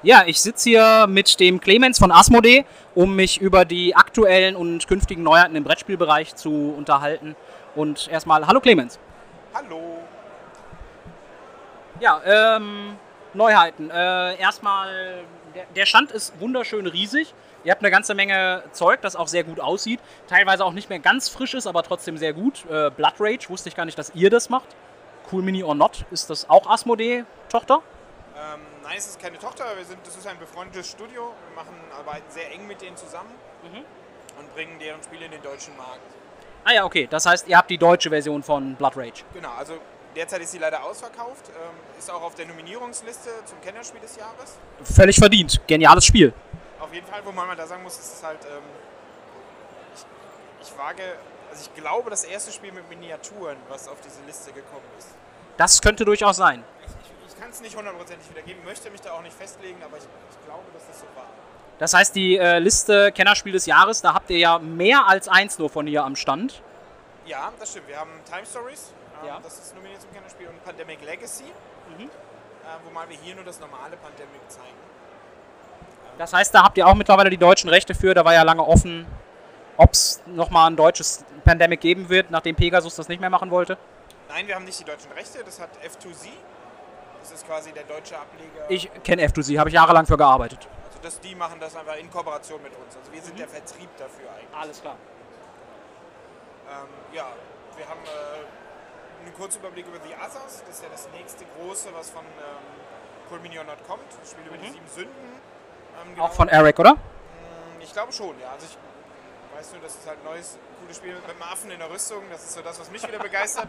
Ja, ich sitze hier mit dem Clemens von Asmodee, um mich über die aktuellen und künftigen Neuheiten im Brettspielbereich zu unterhalten. Und erstmal, hallo Clemens. Hallo. Ja, Neuheiten. Erstmal, der Stand ist wunderschön riesig. Ihr habt eine ganze Menge Zeug, das auch sehr gut aussieht. Teilweise auch nicht mehr ganz frisch ist, aber trotzdem sehr gut. Blood Rage, wusste ich gar nicht, dass ihr das macht. Cool Mini or Not, ist das auch Asmodee-Tochter? Nein, es ist keine Tochter, das ist ein befreundetes Studio. Wir arbeiten sehr eng mit denen zusammen und bringen deren Spiele in den deutschen Markt. Ah ja, okay. Das heißt, ihr habt die deutsche Version von Blood Rage. Genau, also derzeit ist sie leider ausverkauft, ist auch auf der Nominierungsliste zum Kennerspiel des Jahres. Völlig verdient. Geniales Spiel. Auf jeden Fall, wo man mal da sagen muss, ist es halt, ich glaube, das erste Spiel mit Miniaturen, was auf diese Liste gekommen ist. Das könnte durchaus sein. Ich kann es nicht hundertprozentig wiedergeben, möchte mich da auch nicht festlegen, aber ich glaube, dass das so war. Das heißt, die Liste Kennerspiel des Jahres, da habt ihr ja mehr als eins nur von hier am Stand. Ja, das stimmt. Wir haben Time Stories, Ja. das ist nominiert zum Kennerspiel, und Pandemic Legacy, wo mal wir hier nur das normale Pandemic zeigen. Das heißt, da habt ihr auch mittlerweile die deutschen Rechte für. Da war ja lange offen, ob es nochmal ein deutsches Pandemic geben wird, nachdem Pegasus das nicht mehr machen wollte. Nein, wir haben nicht die deutschen Rechte, das hat F2Z. Das ist quasi der deutsche Ableger. Ich kenne F2C, habe ich jahrelang für gearbeitet. Also die machen das einfach in Kooperation mit uns. Also wir sind der Vertrieb dafür eigentlich. Alles klar. Ja, wir haben einen kurzen Überblick über The Others. Das ist ja das nächste große, was von Cool Mini or Not kommt. Das Spiel über die 7 Sünden. Auch von Eric, oder? Ich glaube schon, ja. Also ich weiß nur, das ist halt ein neues, cooles Spiel mit einem Affen in der Rüstung. Das ist so das, was mich wieder begeistert.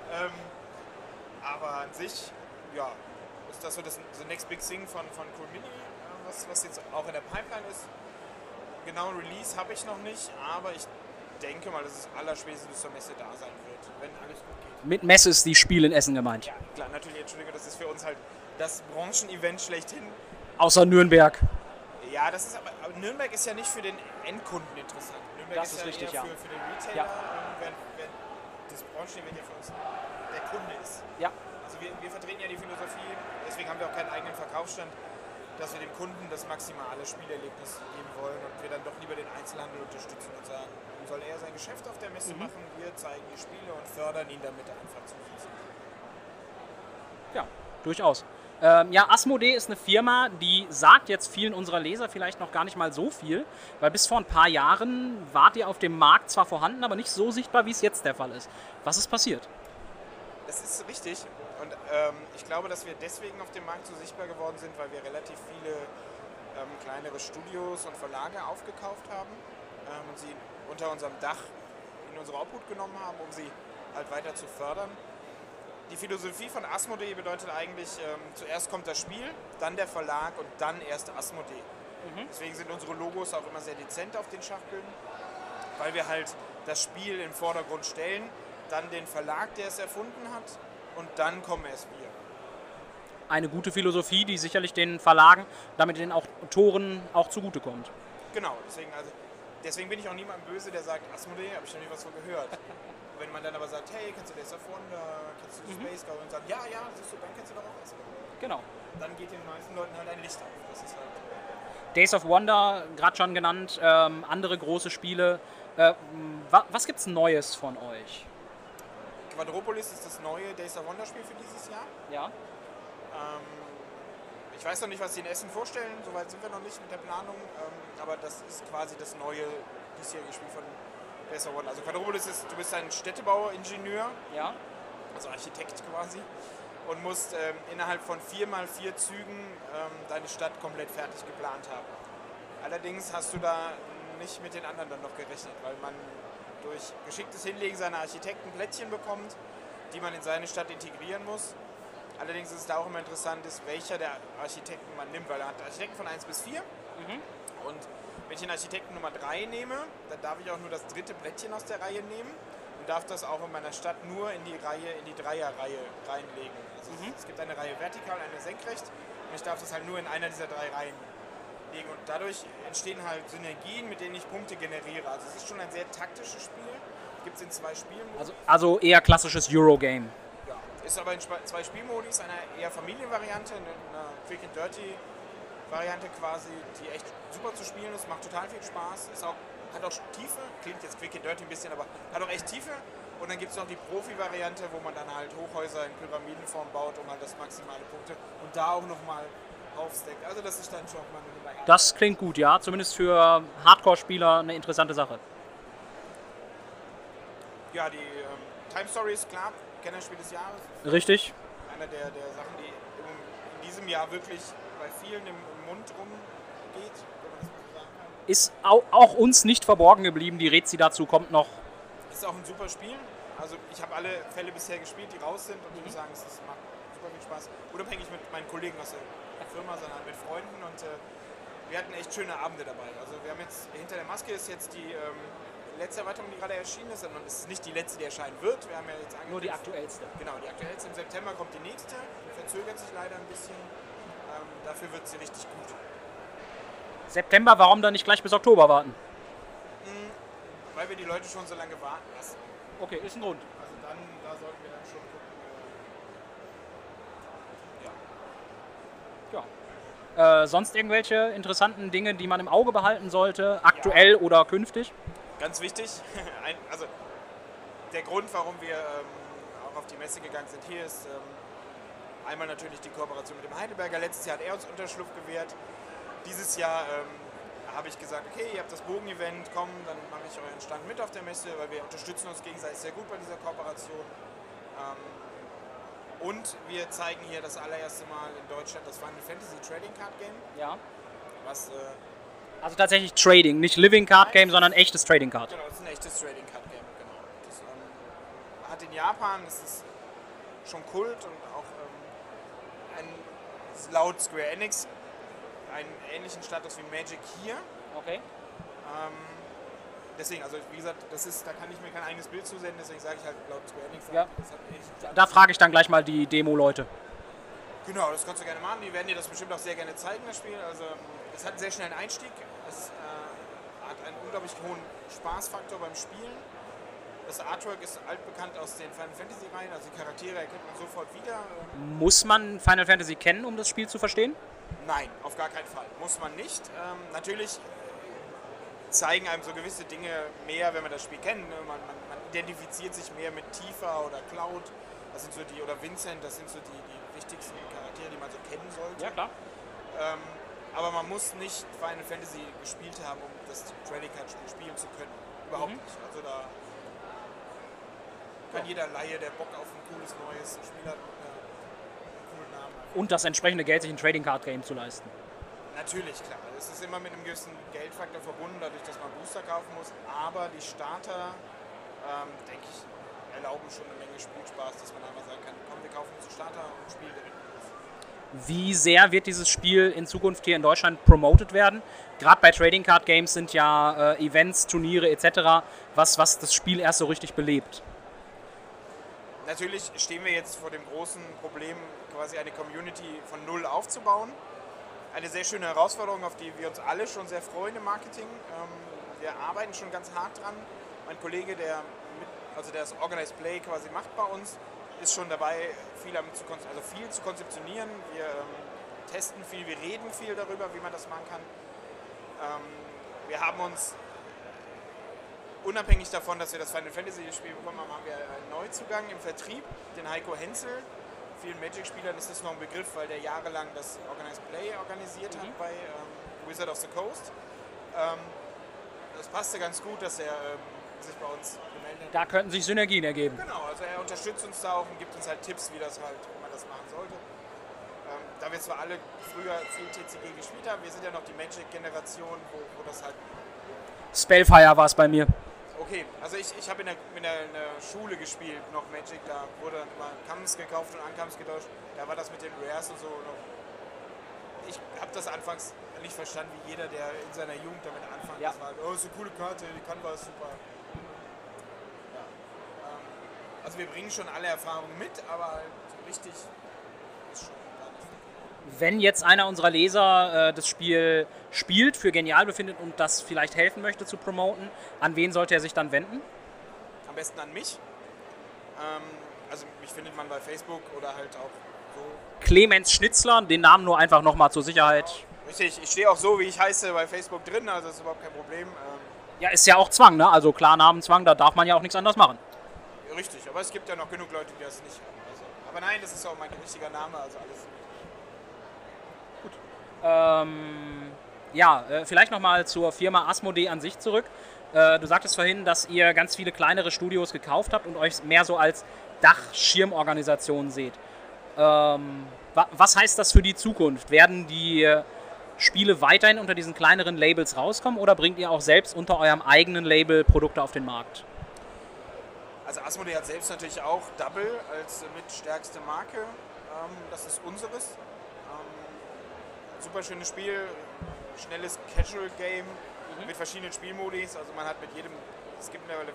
Aber an sich, ja, ist das so das The Next Big Thing von Cool Mini, was jetzt auch in der Pipeline ist. Genauen Release habe ich noch nicht, aber ich denke mal, dass es allerspätestens zur Messe da sein wird, wenn alles gut geht. Mit Messe ist die Spiel in Essen gemeint. Ja, klar, natürlich, Entschuldigung, das ist für uns halt das Branchenevent schlechthin. Außer Nürnberg. Ja, das ist aber Nürnberg ist ja nicht für den Endkunden interessant. Nürnberg Das ist ja richtig, eher ja. für den Retailer, Ja. wenn das Branchenevent ja für uns der Kunde ist. Ja. Also wir vertreten ja die Philosophie, deswegen haben wir auch keinen eigenen Verkaufsstand, dass wir dem Kunden das maximale Spielerlebnis geben wollen und wir dann doch lieber den Einzelhandel unterstützen und sagen, soll er sein Geschäft auf der Messe machen, wir zeigen die Spiele und fördern ihn damit einfach zusätzlich. Ja, durchaus. Ja, Asmodee ist eine Firma, die sagt jetzt vielen unserer Leser vielleicht noch gar nicht mal so viel, weil bis vor ein paar Jahren wart ihr auf dem Markt zwar vorhanden, aber nicht so sichtbar, wie es jetzt der Fall ist. Was ist passiert? Das ist richtig und ich glaube, dass wir deswegen auf dem Markt so sichtbar geworden sind, weil wir relativ viele kleinere Studios und Verlage aufgekauft haben und sie unter unserem Dach in unsere Obhut genommen haben, um sie halt weiter zu fördern. Die Philosophie von Asmodee bedeutet eigentlich, zuerst kommt das Spiel, dann der Verlag und dann erst Asmodee. Deswegen sind unsere Logos auch immer sehr dezent auf den Schachteln, weil wir halt das Spiel in den Vordergrund stellen, dann den Verlag, der es erfunden hat, und dann kommen erst wir. Eine gute Philosophie, die sicherlich den Verlagen, damit den Autoren auch zugutekommt. Genau, deswegen bin ich auch niemandem böse, der sagt, Asmodee, habe ich noch nie was von gehört. Wenn man dann aber sagt, hey, kennst du Days of Wonder, kennst du Space Ghost, und sagt, ja, siehst du, dann kennst du doch auch Asmodee. Genau. Dann geht den meisten Leuten halt ein Licht auf. Das ist halt Days of Wonder, gerade schon genannt, andere große Spiele. Was gibt's Neues von euch? Quadropolis ist das neue Days of Wonder Spiel für dieses Jahr. Ja. Ich weiß noch nicht, was sie in Essen vorstellen, soweit sind wir noch nicht mit der Planung, aber das ist quasi das neue diesjährige Spiel von Days of Wonder. Also Quadropolis ist, du bist ein Städtebauingenieur, Ja. also Architekt quasi, und musst innerhalb von 4x4 Zügen deine Stadt komplett fertig geplant haben. Allerdings hast du da nicht mit den anderen dann noch gerechnet, weil man durch geschicktes Hinlegen seiner Architekten Plättchen bekommt, die man in seine Stadt integrieren muss. Allerdings ist es da auch immer interessant, welcher der Architekten man nimmt, weil er hat Architekten von 1 bis 4. Und wenn ich den Architekten Nummer 3 nehme, dann darf ich auch nur das dritte Plättchen aus der Reihe nehmen und darf das auch in meiner Stadt nur in die Dreierreihe reinlegen. Also es gibt eine Reihe vertikal, eine senkrecht, und ich darf das halt nur in einer dieser 3 Reihen legen. Und dadurch entstehen halt Synergien, mit denen ich Punkte generiere. Also es ist schon ein sehr taktisches Spiel. Gibt es in 2 Spielmodi. Also eher klassisches Eurogame. Ja, ist aber in 2 Spielmodis, einer eher Familienvariante, einer Quick and Dirty Variante quasi, die echt super zu spielen ist, macht total viel Spaß, hat auch Tiefe, klingt jetzt quick and dirty ein bisschen, aber hat auch echt Tiefe. Und dann gibt es noch die Profi-Variante, wo man dann halt Hochhäuser in Pyramidenform baut, um halt das maximale Punkte und da auch nochmal aufsteckt. Also das ist dann schon mal eine Variante. Das klingt gut, ja. Zumindest für Hardcore-Spieler eine interessante Sache. Ja, die Time Story ist klar, Kennerspiel des Jahres. Richtig. Einer der Sachen, die in diesem Jahr wirklich bei vielen im Mund rumgeht, wenn man das mal so sagen kann. Ist auch uns nicht verborgen geblieben. Die Rezi dazu kommt noch. Ist auch ein super Spiel. Also ich habe alle Fälle bisher gespielt, die raus sind und ich muss sagen, es macht super viel Spaß. Unabhängig mit meinen Kollegen aus der Firma, sondern mit Freunden und wir hatten echt schöne Abende dabei. Also wir haben jetzt, hinter der Maske ist jetzt die letzte Erweiterung, die gerade erschienen ist, sondern es ist nicht die letzte, die erscheinen wird. Wir haben ja jetzt Nur die aktuellste. Genau, die aktuellste. Im September kommt die nächste, verzögert sich leider ein bisschen. Dafür wird sie richtig gut. September, warum dann nicht gleich bis Oktober warten? Weil wir die Leute schon so lange warten lassen. Okay, ist ein Grund. Also da sollten wir dann schon gucken. Sonst irgendwelche interessanten Dinge, die man im Auge behalten sollte, aktuell oder künftig? Ganz wichtig, also der Grund, warum wir auch auf die Messe gegangen sind hier, ist einmal natürlich die Kooperation mit dem Heidelberger. Letztes Jahr hat er uns Unterschlupf gewährt. Dieses Jahr habe ich gesagt, okay, ihr habt das Bogen-Event, komm, dann mache ich euren Stand mit auf der Messe, weil wir unterstützen uns gegenseitig sehr gut bei dieser Kooperation. Und wir zeigen hier das allererste Mal in Deutschland das Final Fantasy Trading Card Game. Ja. Was, also tatsächlich Trading, nicht Living Card Game, sondern echtes Trading Card. Genau, das ist ein echtes Trading Card Game, genau. Das hat in Japan, das ist schon Kult und auch laut Square Enix einen ähnlichen Status wie Magic hier. Okay. Deswegen, also wie gesagt, da kann ich mir kein eigenes Bild zusenden, deswegen sage ich halt laut Square Enix. Ja. Das hat ähnlichen Status. Da frage ich dann gleich mal die Demo-Leute. Genau, das kannst du gerne machen. Die werden dir das bestimmt auch sehr gerne zeigen, das Spiel. Also es hat einen sehr schnellen Einstieg. Es hat einen unglaublich hohen Spaßfaktor beim Spielen. Das Artwork ist altbekannt aus den Final Fantasy Reihen, also die Charaktere erkennt man sofort wieder. Muss man Final Fantasy kennen, um das Spiel zu verstehen? Nein, auf gar keinen Fall. Muss man nicht. Natürlich zeigen einem so gewisse Dinge mehr, wenn man das Spiel kennt. Man identifiziert sich mehr mit Tifa oder Cloud, das sind so die, oder Vincent, das sind so die wichtigsten Charaktere, die man so kennen sollte. Ja, klar. Aber man muss nicht Final Fantasy gespielt haben, um das Trading Card Spiel spielen zu können. Überhaupt nicht. Also da kann jeder Laie, der Bock auf ein cooles neues Spiel hat, mit einem coolen Namen. Und das entsprechende Geld, sich ein Trading Card Game zu leisten. Natürlich, klar. Es ist immer mit einem gewissen Geldfaktor verbunden, dadurch, dass man Booster kaufen muss. Aber die Starter, denke ich, erlauben schon eine Menge Spielspaß, dass man einfach sagen kann, komm, wir kaufen uns einen Starter und spielen direkt los. Wie sehr wird dieses Spiel in Zukunft hier in Deutschland promoted werden? Gerade bei Trading Card Games sind ja Events, Turniere etc., was das Spiel erst so richtig belebt. Natürlich stehen wir jetzt vor dem großen Problem, quasi eine Community von null aufzubauen. Eine sehr schöne Herausforderung, auf die wir uns alle schon sehr freuen im Marketing. Wir arbeiten schon ganz hart dran. Mein Kollege, der das Organized Play quasi macht bei uns, ist schon dabei, viel zu konzeptionieren. Wir testen viel, wir reden viel darüber, wie man das machen kann. Wir haben uns, unabhängig davon, dass wir das Final Fantasy Spiel bekommen haben, haben wir einen Neuzugang im Vertrieb, den Heiko Henzel. Vielen Magic-Spielern ist das noch ein Begriff, weil der jahrelang das Organized Play organisiert hat bei Wizard of the Coast. Das passte ganz gut, dass er sich bei uns gemeldet hat. Da könnten sich Synergien ergeben. Genau, also er unterstützt uns da auch und gibt uns halt Tipps, wie man das machen sollte. Da wir zwar alle früher viel TCG gespielt haben, wir sind ja noch die Magic-Generation, wo das halt... Spellfire war es bei mir. Okay, also ich habe in der Schule gespielt, noch Magic, da wurde dann immer Kamms gekauft und Ankamms getauscht. Da war das mit den Rares und so noch. Ich habe das anfangs nicht verstanden, wie jeder, der in seiner Jugend damit anfängt. Ja. Das war, oh, ist eine coole Karte, die kann was, super. Ja. Also wir bringen schon alle Erfahrungen mit, aber so richtig ist schon gar nicht. Wenn jetzt einer unserer Leser das Spiel spielt, für genial befindet und das vielleicht helfen möchte zu promoten, an wen sollte er sich dann wenden? Am besten an mich. Also mich findet man bei Facebook oder halt auch so. Clemens Schnitzler, den Namen nur einfach nochmal zur Sicherheit. Genau. Richtig, ich stehe auch so, wie ich heiße, bei Facebook drin, also das ist überhaupt kein Problem. Ja, ist ja auch Zwang, ne? Also Klarnamenzwang, da darf man ja auch nichts anderes machen. Richtig, aber es gibt ja noch genug Leute, die das nicht haben. Also, aber nein, das ist auch mein richtiger Name, also alles gut. Ja, vielleicht nochmal zur Firma Asmodee an sich zurück. Du sagtest vorhin, dass ihr ganz viele kleinere Studios gekauft habt und euch mehr so als Dachschirmorganisation seht. Was heißt das für die Zukunft? Werden die Spiele weiterhin unter diesen kleineren Labels rauskommen oder bringt ihr auch selbst unter eurem eigenen Label Produkte auf den Markt? Also Asmodee hat selbst natürlich auch Double als mitstärkste Marke. Das ist unseres. Super schönes Spiel, schnelles Casual Game mit verschiedenen Spielmodis. Also man hat mit jedem, es gibt mittlerweile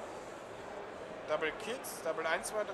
Double Kids, Double 1, 2, 3,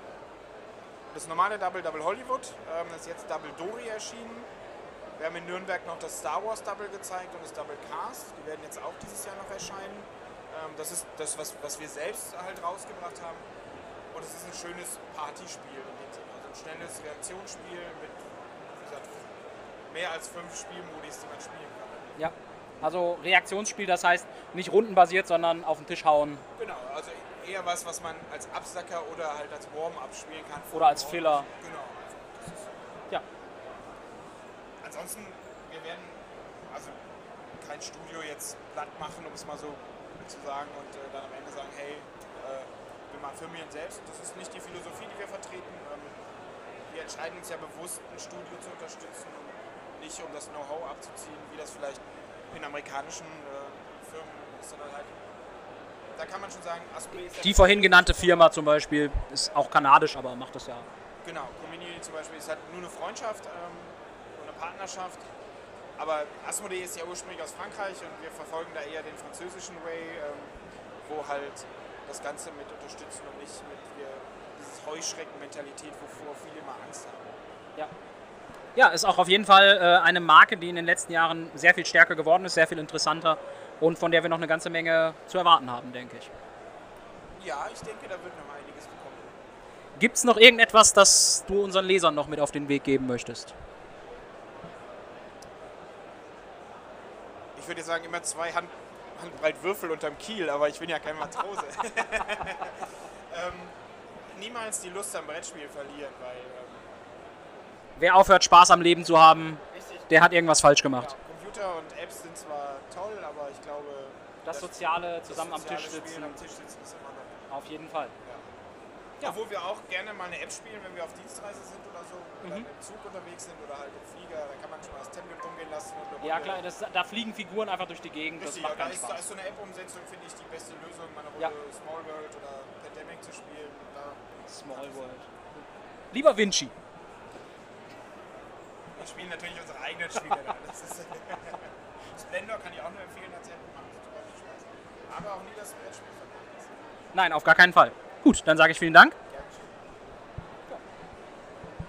das normale Double, Double Hollywood, das ist jetzt Double Dory erschienen. Wir haben in Nürnberg noch das Star Wars Double gezeigt und das Double Cast, die werden jetzt auch dieses Jahr noch erscheinen. Das ist das, was wir selbst halt rausgebracht haben und es ist ein schönes Partyspiel, also ein schnelles Reaktionsspiel mit, wie gesagt, mehr als 5 Spielmodis, die man spielen kann. Ja, also Reaktionsspiel, das heißt nicht rundenbasiert, sondern auf den Tisch hauen. Genau, also eher was man als Absacker oder halt als Warm-up spielen kann. Oder als Filler. Genau. Ja. Ansonsten, wir werden also kein Studio jetzt platt machen, um es mal so zu sagen, und dann am Ende sagen, hey, wir machen Firmen selbst. Das ist nicht die Philosophie, die wir vertreten. Wir entscheiden uns ja bewusst, ein Studio zu unterstützen und nicht um das Know-how abzuziehen, wie das vielleicht in amerikanischen Firmen ist, sondern halt, da kann man schon sagen, Asmodee ist die vorhin genannte Firma zum Beispiel ist auch kanadisch, aber macht das ja. Genau, Community zum Beispiel ist halt nur eine Freundschaft und eine Partnerschaft. Aber Asmodee ist ja ursprünglich aus Frankreich und wir verfolgen da eher den französischen Way, wo halt das Ganze mit unterstützen und nicht mit dieses Heuschrecken-Mentalität, wovor viele immer Angst haben. Ja. Ja, ist auch auf jeden Fall eine Marke, die in den letzten Jahren sehr viel stärker geworden ist, sehr viel interessanter und von der wir noch eine ganze Menge zu erwarten haben, denke ich. Ja, ich denke, da wird noch einiges bekommen. Gibt es noch irgendetwas, das du unseren Lesern noch mit auf den Weg geben möchtest? Ich würde sagen, immer 2 Handbreit Würfel unterm Kiel, aber ich bin ja kein Matrose. Niemals die Lust am Brettspiel verlieren, weil... Wer aufhört, Spaß am Leben zu haben, der hat irgendwas falsch gemacht. Ja, Computer und Apps sind zwar toll, aber ich glaube... Das Soziale zusammen das am Tisch soziale sitzen. Spielen am Tisch sitzen ist immer noch... Auf jeden Fall. Ja. Obwohl wir auch gerne mal eine App spielen, wenn wir auf Dienstreise sind oder so, oder im Zug unterwegs sind oder halt im Flieger, da kann man schon mal das Tablet rumgehen lassen. Und ja klar, da fliegen Figuren einfach durch die Gegend, richtig, das macht keinen da Spaß. ist so eine App-Umsetzung, finde ich, die beste Lösung, mal eine Runde Small World oder Pandemic zu spielen. Small World. Lieber Vinci. Wir spielen natürlich unsere eigenen Spiele. Splendor kann ich auch nur empfehlen, hat sehr gemacht, super viel Spaß. Aber auch nie das Brettspiel verkauft. Nein, auf gar keinen Fall. Gut, dann sage ich vielen Dank.